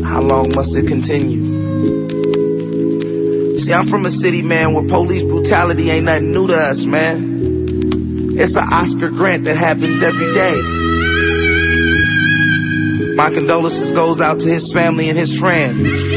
How long must it continue? See, I'm from a city, man, where police brutality ain't nothing new to us, man. It's an Oscar Grant that happens every day. My condolences goes out to his family and his friends.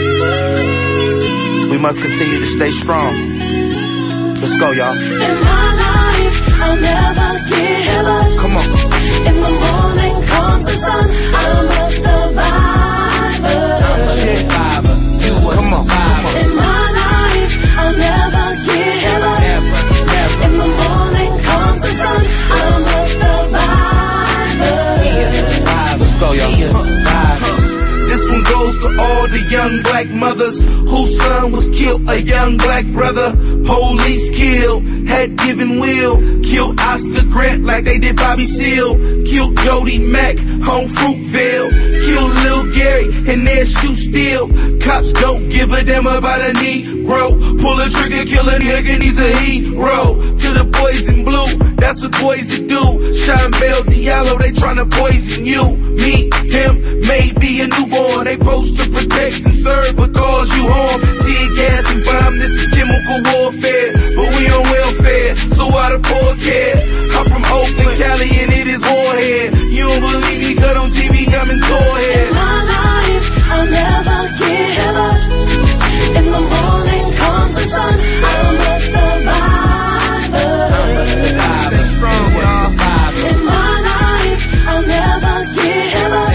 We must continue to stay strong. Let's go, y'all. In my life, I'll never give up. Come on. In the morning comes the sun, I'm a survivor. Come on. In my life, I'll never give up. In the morning comes the sun, I'm a survivor. Let's go, y'all. This one goes to all the young black mothers whose son was killed, a young black brother. Police killed, had given will. Killed Oscar Grant like they did Bobby Seale. Killed Jody Mack on Fruitvale. Killed Lil Gary and their shoe steal. Cops don't give a damn about a Negro. Pull a trigger, kill a nigga, he's a hero. To the boys in blue, that's what boys do. Sean Bell Diallo, they tryna poison you. Me, him, maybe a newborn. They supposed to protect and serve, but cause you harm. Tear gas and bomb, this is chemical warfare. But we on welfare, so why the poor care? I'm from Oakland, Cali, and it is Warhead. You don't believe me, cut on TV, come and tour here. In my life, I'll never give up. In the morning comes the sun, I'm a survivor. Stay strong, y'all. In my life, I'll never give up.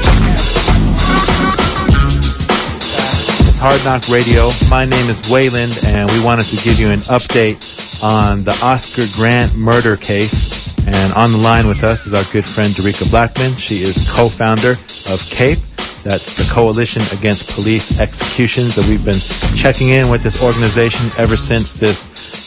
It's Hard Knock Radio. My name is Wayland, and we wanted to give you an update on the Oscar Grant murder case. And on the line with us is our good friend Derica Blackman. She is co-founder of CAPE. That's the Coalition Against Police Executions. That we've been checking in with this organization ever since this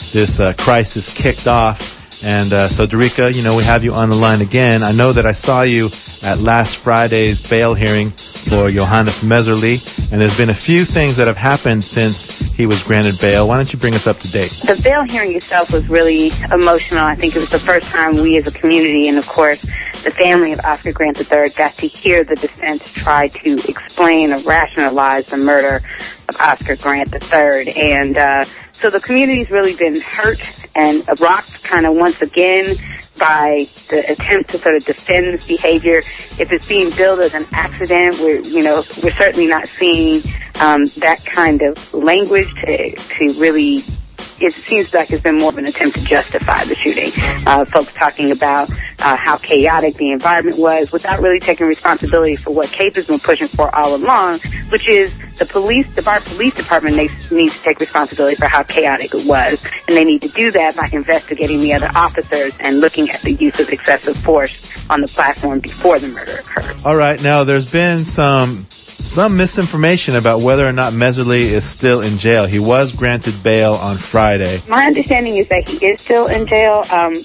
crisis kicked off. And so, Derica, we have you on the line again. I know that I saw you at last Friday's bail hearing for Johannes Messerly, and there's been a few things that have happened since he was granted bail. Why don't you bring us up to date? The bail hearing itself was really emotional. I think it was the first time we as a community, and of course the family of Oscar Grant III, got to hear the defense try to explain or rationalize the murder of Oscar Grant III. And so the community's really been hurt and rocked kind of once again by the attempt to sort of defend this behavior. If it's being billed as an accident, we're certainly not seeing that kind of language to really. It seems like it's been more of an attempt to justify the shooting. Folks talking about how chaotic the environment was without really taking responsibility for what CAPE has been pushing for all along, which is the Bar Police Department needs to take responsibility for how chaotic it was. And they need to do that by investigating the other officers and looking at the use of excessive force on the platform before the murder occurred. All right. Now, there's been some misinformation about whether or not Messerly is still in jail. He was granted bail on Friday. My understanding is that he is still in jail,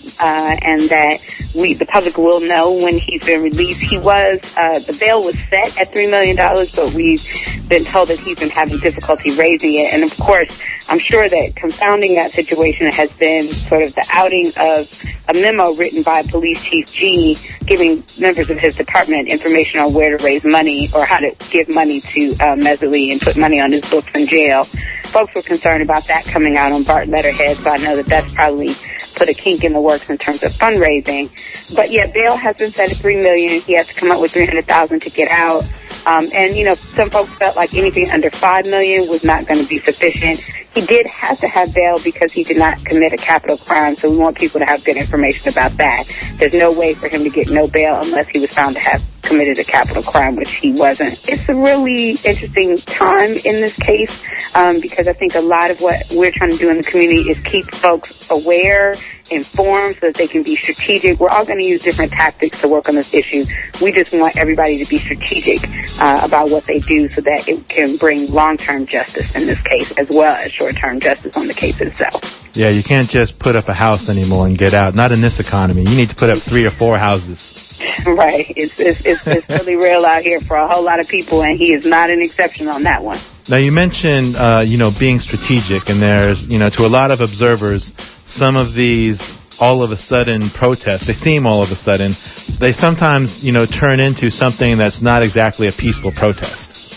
and that the public will know when he's been released. The bail was set at $3 million, but we've been told that he's been having difficulty raising it. And of course, I'm sure that confounding that situation has been sort of the outing of a memo written by Police Chief G giving members of his department information on where to raise money or how to give money to Messerly and put money on his books in jail. Folks were concerned about that coming out on BART letterhead, so I know that that's probably put a kink in the works in terms of fundraising. But yeah, bail has been set at $3 million. He has to come up with $300,000 to get out. And some folks felt like anything under $5 million was not going to be sufficient. He did have to have bail because he did not commit a capital crime, so we want people to have good information about that. There's no way for him to get no bail unless he was found to have committed a capital crime, which he wasn't. It's a really interesting time in this case because I think a lot of what we're trying to do in the community is keep folks aware, informed, so that they can be strategic. We're all going to use different tactics to work on this issue. We just want everybody to be strategic about what they do so that it can bring long-term justice in this case as well as short-term justice on the case itself. Yeah, you can't just put up a house anymore and get out. Not in this economy. You need to put up 3 or 4 houses. Right. It's really real out here for a whole lot of people, and he is not an exception on that one. Now, you mentioned, being strategic, and there's, to a lot of observers, some of these all of a sudden protests, they seem all of a sudden, they sometimes, turn into something that's not exactly a peaceful protest.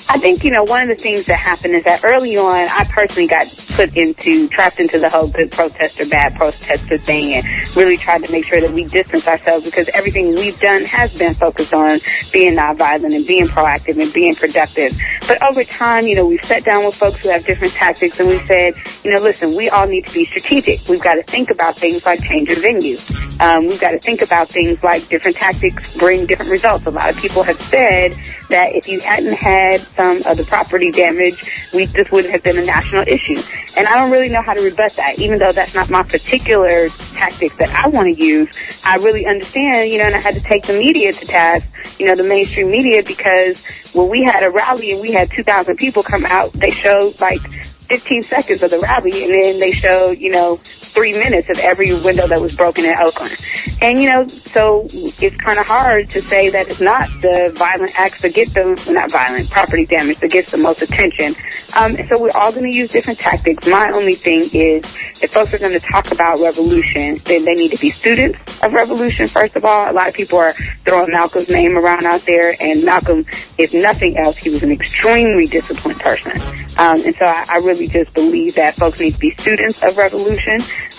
I think, one of the things that happened is that early on, I personally got trapped into the whole good protester, bad protester thing, and really tried to make sure that we distance ourselves, because everything we've done has been focused on being nonviolent and being proactive and being productive. But over time, we've sat down with folks who have different tactics, and we said, listen, we all need to be strategic. We've got to think about things like change of venue. We've got to think about things like different tactics bring different results. A lot of people have said that if you hadn't had some of the property damage, this wouldn't have been a national issue. And I don't really know how to rebut that, even though that's not my particular tactics that I want to use. I really understand, and I had to take the media to task, the mainstream media, because when we had a rally and we had 2,000 people come out, they showed 15 seconds of the rally, and then they showed, 3 minutes of every window that was broken in Oakland. And, so it's kind of hard to say that it's not the violent acts that get property damage that gets the most attention. And so we're all going to use different tactics. My only thing is, if folks are going to talk about revolution, then they need to be students of revolution, first of all. A lot of people are throwing Malcolm's name around out there, and Malcolm, if nothing else, he was an extremely disciplined person. And so I really just believe that folks need to be students of revolution.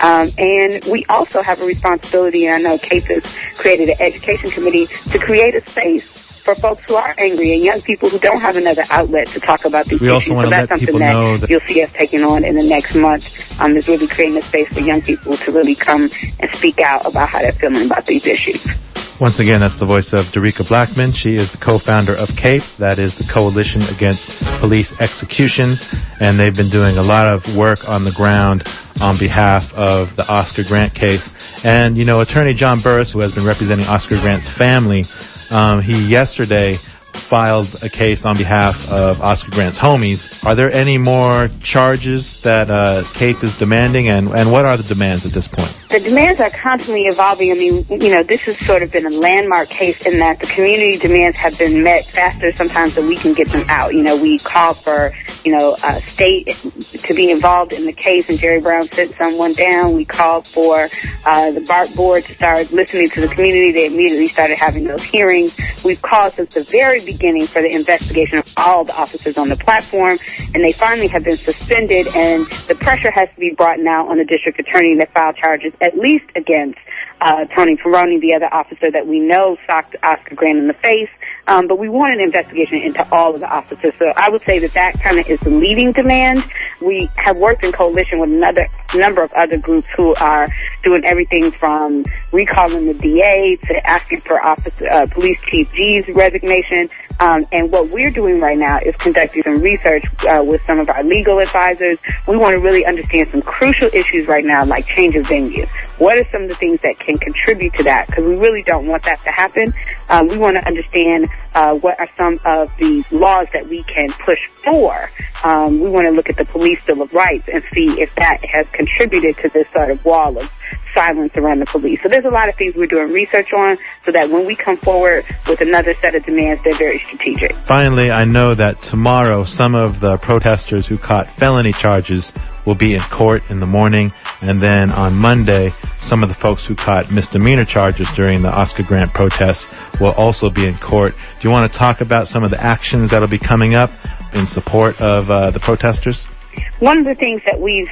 And we also have a responsibility, and I know Kate has created an education committee to create a space for folks who are angry and young people who don't have another outlet to talk about these issues. Also want so that's something that you'll see us taking on in the next month, is really creating a space for young people to really come and speak out about how they're feeling about these issues. Once again, that's the voice of Derica Blackman. She is the co-founder of CAPE, that is the Coalition Against Police Executions, and they've been doing a lot of work on the ground on behalf of the Oscar Grant case. And, Attorney John Burris, who has been representing Oscar Grant's family, he yesterday filed a case on behalf of Oscar Grant's homies. Are there any more charges that CAPE is demanding, and what are the demands at this point? The demands are constantly evolving. I mean, this has sort of been a landmark case in that the community demands have been met faster sometimes than we can get them out. We call for, state to be involved in the case, and Jerry Brown sent someone down. We called for the BART board to start listening to the community. They immediately started having those hearings. We've called since the very beginning for the investigation of all the officers on the platform, and they finally have been suspended, and the pressure has to be brought now on the district attorney to file charges at least against Tony Peroni, the other officer that we know socked Oscar Grant in the face. But we want an investigation into all of the officers. So I would say that kind of is the leading demand. We have worked in coalition with another number of other groups who are doing everything from recalling the DA to asking for Police Chief G's resignation. And what we're doing right now is conducting some research with some of our legal advisors. We want to really understand some crucial issues right now, like change of venue. What are some of the things that can contribute to that? Because we really don't want that to happen. We want to understand what are some of the laws that we can push for. We want to look at the Police Bill of Rights and see if that has contributed to this sort of wall of silence around the police. So there's a lot of things we're doing research on so that when we come forward with another set of demands, they're very strategic. Finally, I know that tomorrow some of the protesters who caught felony charges will be in court in the morning, and then on Monday, some of the folks who caught misdemeanor charges during the Oscar Grant protests will also be in court. Do you want to talk about some of the actions that will be coming up in support of the protesters? One of the things that we've,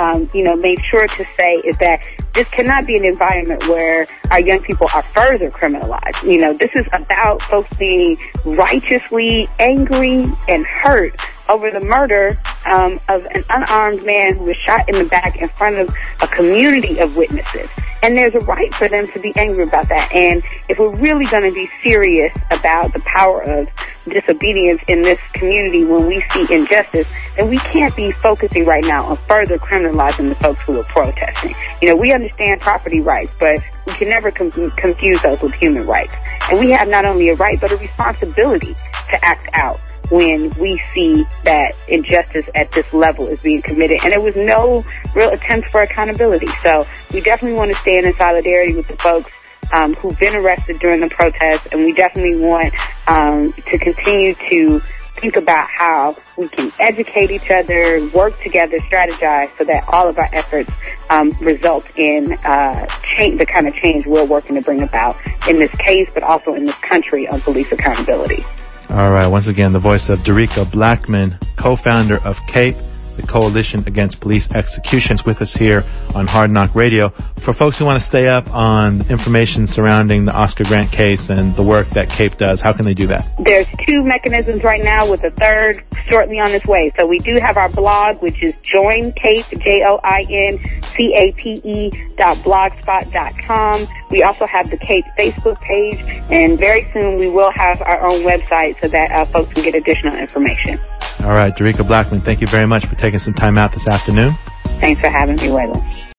made sure to say is that this cannot be an environment where our young people are further criminalized. This is about folks being righteously angry and hurt over the murder of an unarmed man who was shot in the back in front of a community of witnesses. And there's a right for them to be angry about that. And if we're really going to be serious about the power of disobedience in this community when we see injustice, then we can't be focusing right now on further criminalizing the folks who are protesting. We understand property rights, but we can never confuse those with human rights. And we have not only a right, but a responsibility to act out when we see that injustice at this level is being committed. And there was no real attempt for accountability. So we definitely want to stand in solidarity with the folks who've been arrested during the protests, and we definitely want to continue to think about how we can educate each other, work together, strategize so that all of our efforts result in the kind of change we're working to bring about in this case, but also in this country on police accountability. All right, once again, the voice of Derica Blackman, co-founder of CAPE, the Coalition Against Police Executions, with us here on Hard Knock Radio. For folks who want to stay up on information surrounding the Oscar Grant case and the work that CAPE does, how can they do that? There's 2 mechanisms right now, with a third shortly on its way. So we do have our blog, which is joincape, joincape.blogspot.com. We also have the CAPE Facebook page, and very soon we will have our own website so that folks can get additional information. All right, Derica Blackman, thank you very much for taking some time out this afternoon. Thanks for having me, Waylon.